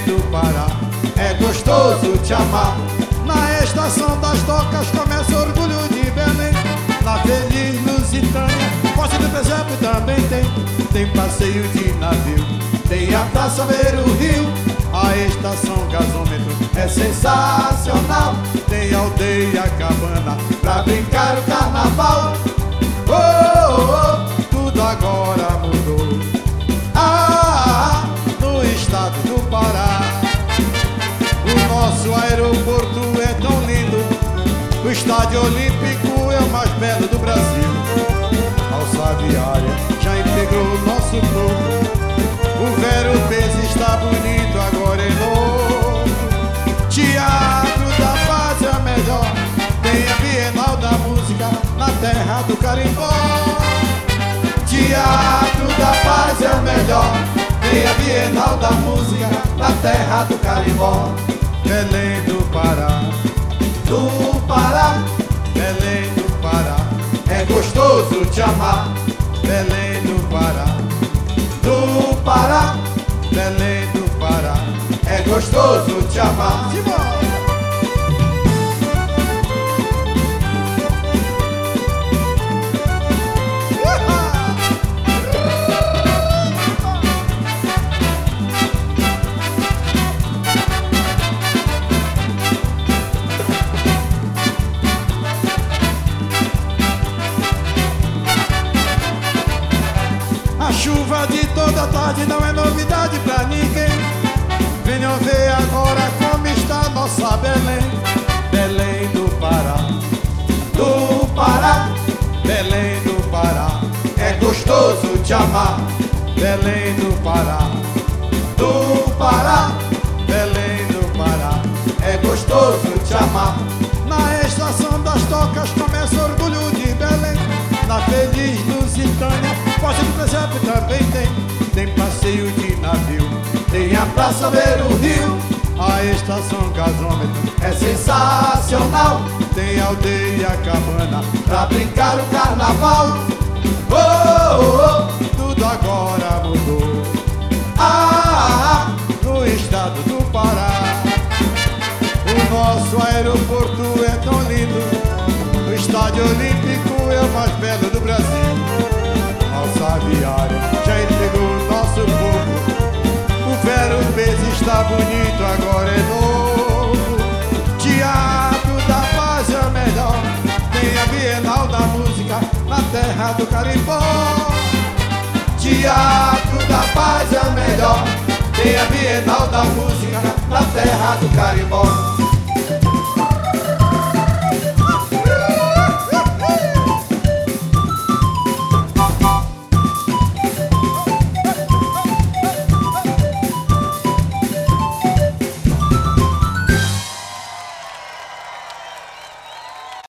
do Pará, é gostoso te amar. Na estação das docas começa Orgulho de Belém. Na Feliz Lusitânia, Forte do Presépio também tem. Tem passeio de navio, tem a praça ver o rio. A estação Gasômetro é sensacional. Tem aldeia Cabana pra brincar o carnaval. Oh, oh, oh, tudo agora mudou. No estado do Pará, o nosso aeroporto é tão lindo. O estádio olímpico é o mais belo do Brasil. A alça viária já integrou o nosso povo. O Vero Peso está bonito, agora é novo. Teatro da Paz é melhor. Tem a Bienal da Música na terra do Carimbó. Teatro da Paz é o melhor. Tem a Bienal da Música na terra do Carimbó. Belém do Pará, do Pará, Belém do Pará, é gostoso te amar. Belém do Pará, do Pará, Belém do Pará, é gostoso te amar. A chuva de toda tarde não é novidade pra ninguém. Venham ver agora como está nossa Belém. Belém do Pará, do Pará, Belém do Pará, é gostoso te amar. Belém do Pará, do Pará, Belém do Pará, é gostoso te amar. Na estação das docas começa Orgulho de Belém. Na Feliz Lusitânia, Forte do Presépio também tem. Tem passeio de navio, tem a praça ver o rio. A estação Gasômetro é sensacional. Tem aldeia Cabana pra brincar o carnaval. Oh, oh, oh, tudo agora mudou. No estado do Pará, o nosso aeroporto é tão lindo. O estádio olímpico é o mais belo do Brasil. A alça viária já integrou o nosso povo. O Vero Peso está bonito, agora é novo. Teatro da Paz é o melhor. Tem a Bienal da Música na terra do Carimbó. Teatro da Paz é o melhor. Tem a Bienal da Música na terra do Carimbó.